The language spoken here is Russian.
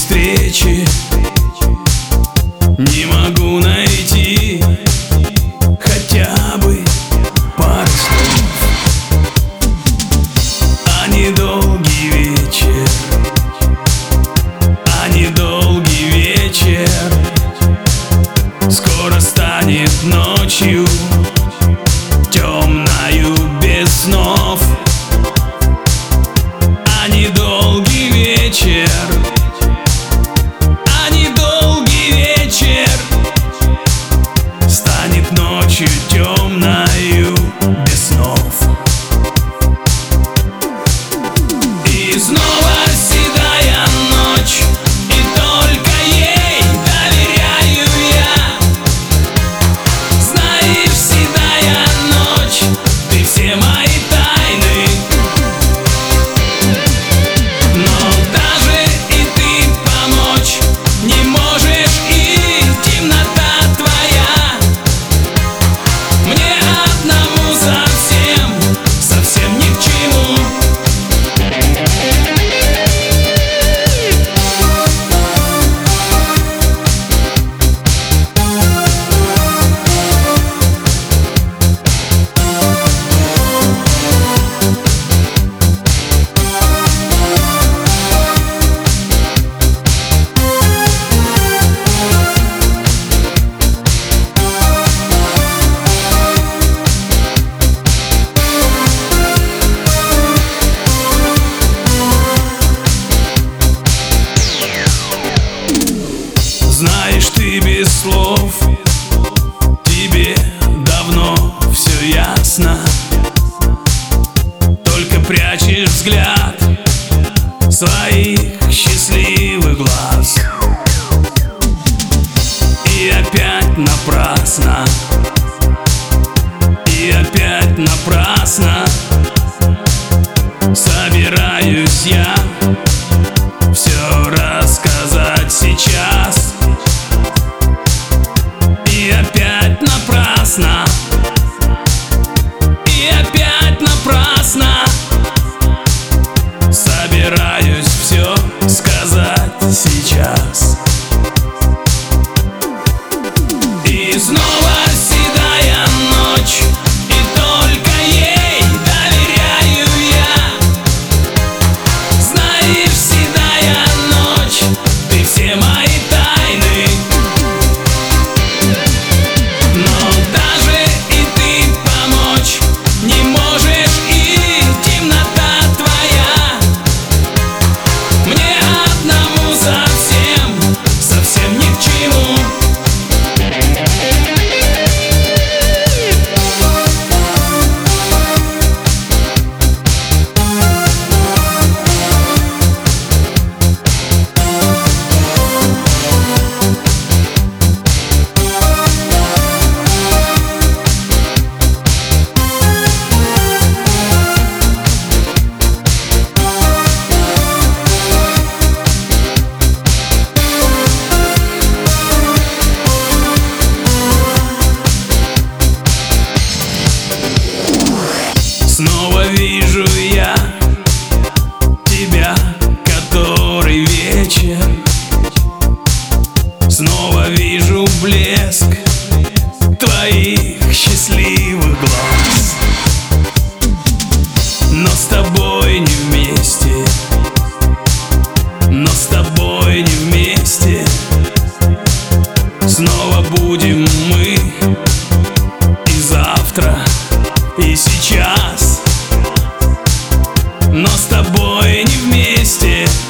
встречи не могу найти хотя бы пару слов. А недолгий вечер, а недолгий вечер скоро станет ночью, темною без снов. А недолгий вечер, а недолгий вечер станет ночью темною без снов. И снова седая ночь, и только ей доверяю я. Знаешь, седая ночь, ты все мои тайны. Но даже и ты помочь не можешь, и темнота твоя мне одному совсем, совсем ни к чему. Знаешь, ты без слов, тебе давно все ясно. Только прячешь взгляд своих счастливых глаз. И опять напрасно, и опять напрасно собираюсь я все рассказать сейчас. И опять напрасно, и опять напрасно собираюсь все сказать сейчас. И снова седая ночь, и только ей доверяю я. Знаешь, седая ночь, ты все мои тайны. Но даже и ты помочь не можешь, и темнота твоя мне одному совсем, совсем ни к чему. Снова вижу я тебя, который вечер. Снова вижу блеск твоих счастливых глаз. Но с тобой не вместе, но с тобой не вместе. Снова будем мы и завтра, и сейчас. Но с тобой не вместе.